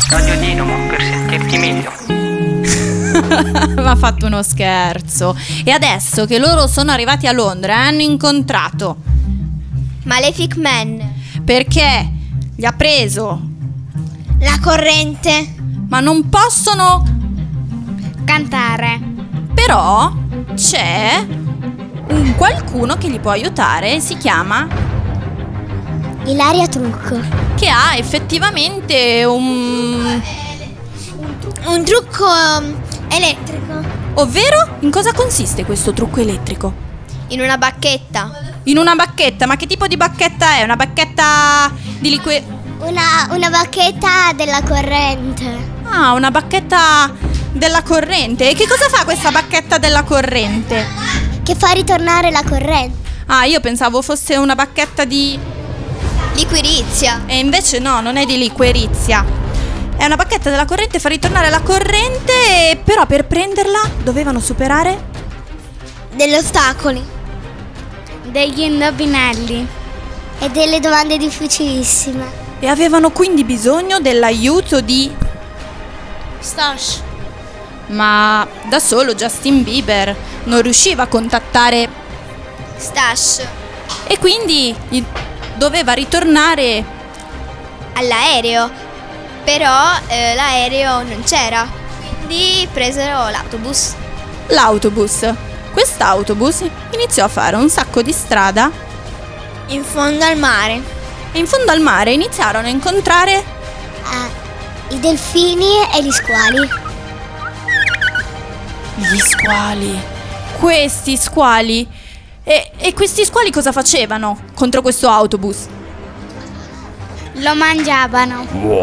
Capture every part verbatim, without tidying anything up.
Radio Dinamo per sentirti meglio. Mi ha fatto uno scherzo. E adesso che loro sono arrivati a Londra e hanno incontrato Malefic Man, perché gli ha preso la corrente, ma non possono cantare. Però c'è un qualcuno che li può aiutare, si chiama Ilaria Trucco, che ha effettivamente un un trucco um, elettrico. Ovvero, in cosa consiste questo trucco elettrico? In una bacchetta. In una bacchetta? Ma che tipo di bacchetta è? Una bacchetta di liquido? Una, una bacchetta della corrente. Ah, una bacchetta della corrente. E che cosa fa questa bacchetta della corrente? Che fa ritornare la corrente. Ah, io pensavo fosse una bacchetta di liquirizia. E invece no, non è di liquirizia. È una bacchetta della corrente, fa ritornare la corrente. Però per prenderla dovevano superare degli ostacoli, degli indovinelli e delle domande difficilissime. E avevano quindi bisogno dell'aiuto di Stash. Ma da solo Justin Bieber non riusciva a contattare Stash e quindi doveva ritornare all'aereo. Però eh, l'aereo non c'era, quindi presero l'autobus. L'autobus. Quest'autobus iniziò a fare un sacco di strada in fondo al mare. E in fondo al mare iniziarono a incontrare uh, i delfini e gli squali. Gli squali. Questi squali. E, e questi squali cosa facevano contro questo autobus? Lo mangiavano.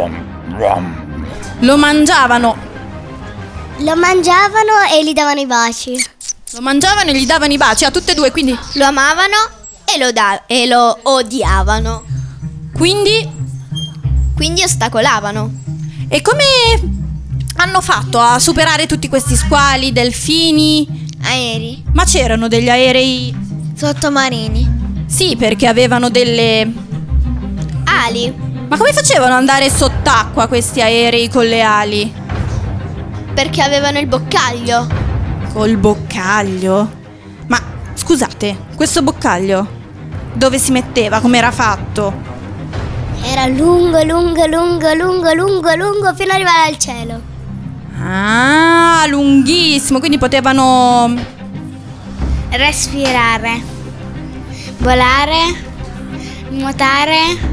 Lo mangiavano. Lo mangiavano e gli davano i baci. Lo mangiavano e gli davano i baci a tutte e due, quindi lo amavano e lo, da- e lo odiavano. Quindi? Quindi ostacolavano. E come hanno fatto a superare tutti questi squali, delfini? Aerei. Ma c'erano degli aerei sottomarini? Sì, perché avevano delle ali. Ma come facevano ad andare sott'acqua questi aerei con le ali? Perché avevano il boccaglio. Col boccaglio? Ma scusate, questo boccaglio dove si metteva? Come era fatto? Era lungo, lungo, lungo, lungo, lungo, lungo fino ad arrivare al cielo. Ah, lunghissimo, quindi potevano respirare, volare, nuotare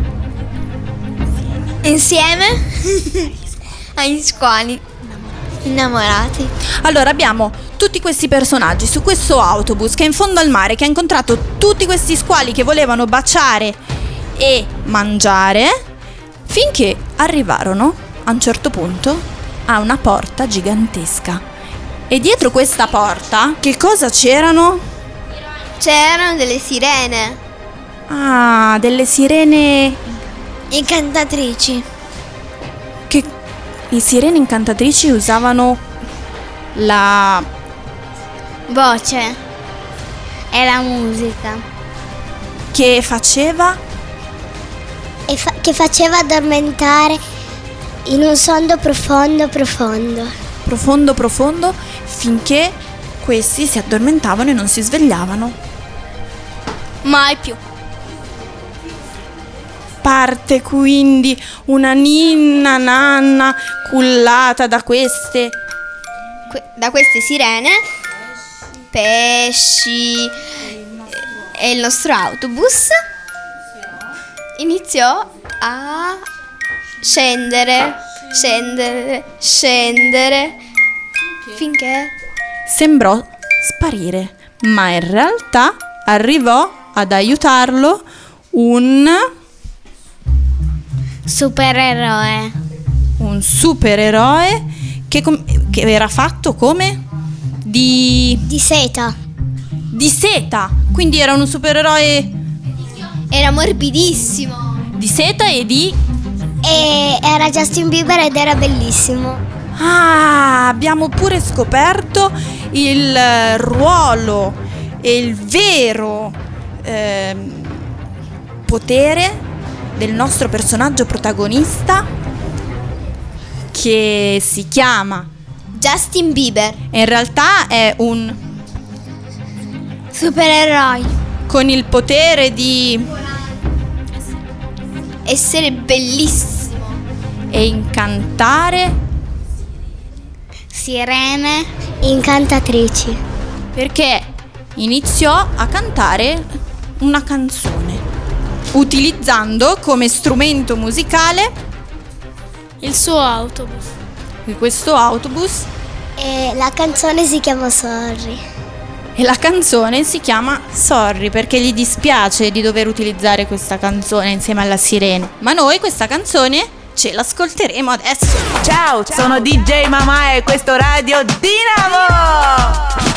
insieme agli squali innamorati. Allora abbiamo tutti questi personaggi su questo autobus che è in fondo al mare, che ha incontrato tutti questi squali che volevano baciare e mangiare, finché arrivarono a un certo punto a una porta gigantesca. E dietro questa porta che cosa c'erano? C'erano delle sirene. Ah, delle sirene incantatrici. Che le sirene incantatrici usavano la voce e la musica che faceva e fa- che faceva addormentare in un sonno profondo profondo profondo profondo finché questi si addormentavano e non si svegliavano mai più. Parte quindi una ninna nanna cullata da queste que- da queste sirene, pesci e il nostro autobus iniziò a scendere, scendere, scendere finché sembrò sparire, ma in realtà arrivò ad aiutarlo un supereroe. Un supereroe che, com- che era fatto come? Di... di seta. Di seta. Quindi era un supereroe... Era morbidissimo. Di seta e di... E era Justin Bieber ed era bellissimo. Ah, abbiamo pure scoperto il ruolo e il vero eh, potere del nostro personaggio protagonista, che si chiama Justin Bieber. e in realtà è un Supereroi. con il potere di Essere bellissimo. e incantare Sirene. Incantatrici. perché iniziò a cantare una canzone utilizzando come strumento musicale Il suo autobus. questo autobus E la canzone si chiama Sorry. e la canzone si chiama Sorry perché gli dispiace di dover utilizzare questa canzone insieme alla sirena. Ma noi questa canzone ce l'ascolteremo adesso. Ciao, sono D J Mamà e questo Radio Dinamo!